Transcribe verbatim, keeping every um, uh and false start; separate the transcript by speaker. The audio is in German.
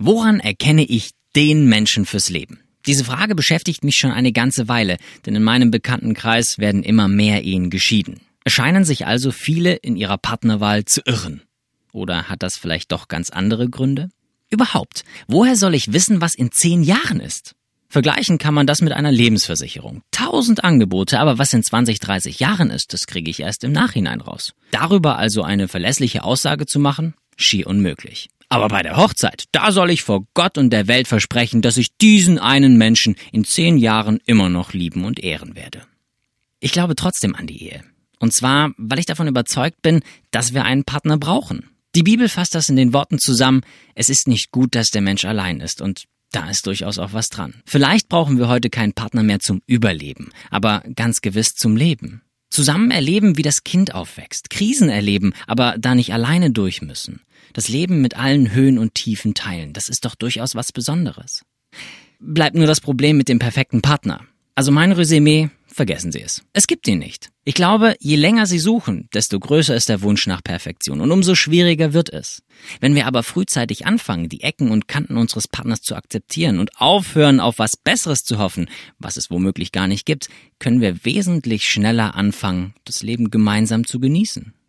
Speaker 1: Woran erkenne ich den Menschen fürs Leben? Diese Frage beschäftigt mich schon eine ganze Weile, denn in meinem Bekanntenkreis werden immer mehr Ehen geschieden. Es scheinen sich also viele in ihrer Partnerwahl zu irren. Oder hat das vielleicht doch ganz andere Gründe? Überhaupt, woher soll ich wissen, was in zehn Jahren ist? Vergleichen kann man das mit einer Lebensversicherung. Tausend Angebote, aber was in zwanzig, dreißig Jahren ist, das kriege ich erst im Nachhinein raus. Darüber also eine verlässliche Aussage zu machen, schier unmöglich. Aber bei der Hochzeit, da soll ich vor Gott und der Welt versprechen, dass ich diesen einen Menschen in zehn Jahren immer noch lieben und ehren werde. Ich glaube trotzdem an die Ehe. Und zwar, weil ich davon überzeugt bin, dass wir einen Partner brauchen. Die Bibel fasst das in den Worten zusammen: Es ist nicht gut, dass der Mensch allein ist, und da ist durchaus auch was dran. Vielleicht brauchen wir heute keinen Partner mehr zum Überleben, aber ganz gewiss zum Leben. Zusammen erleben, wie das Kind aufwächst, Krisen erleben, aber da nicht alleine durch müssen. Das Leben mit allen Höhen und Tiefen teilen, das ist doch durchaus was Besonderes. Bleibt nur das Problem mit dem perfekten Partner. Also mein Resümee: Vergessen Sie es. Es gibt ihn nicht. Ich glaube, je länger Sie suchen, desto größer ist der Wunsch nach Perfektion und umso schwieriger wird es. Wenn wir aber frühzeitig anfangen, die Ecken und Kanten unseres Partners zu akzeptieren und aufhören, auf was Besseres zu hoffen, was es womöglich gar nicht gibt, können wir wesentlich schneller anfangen, das Leben gemeinsam zu genießen.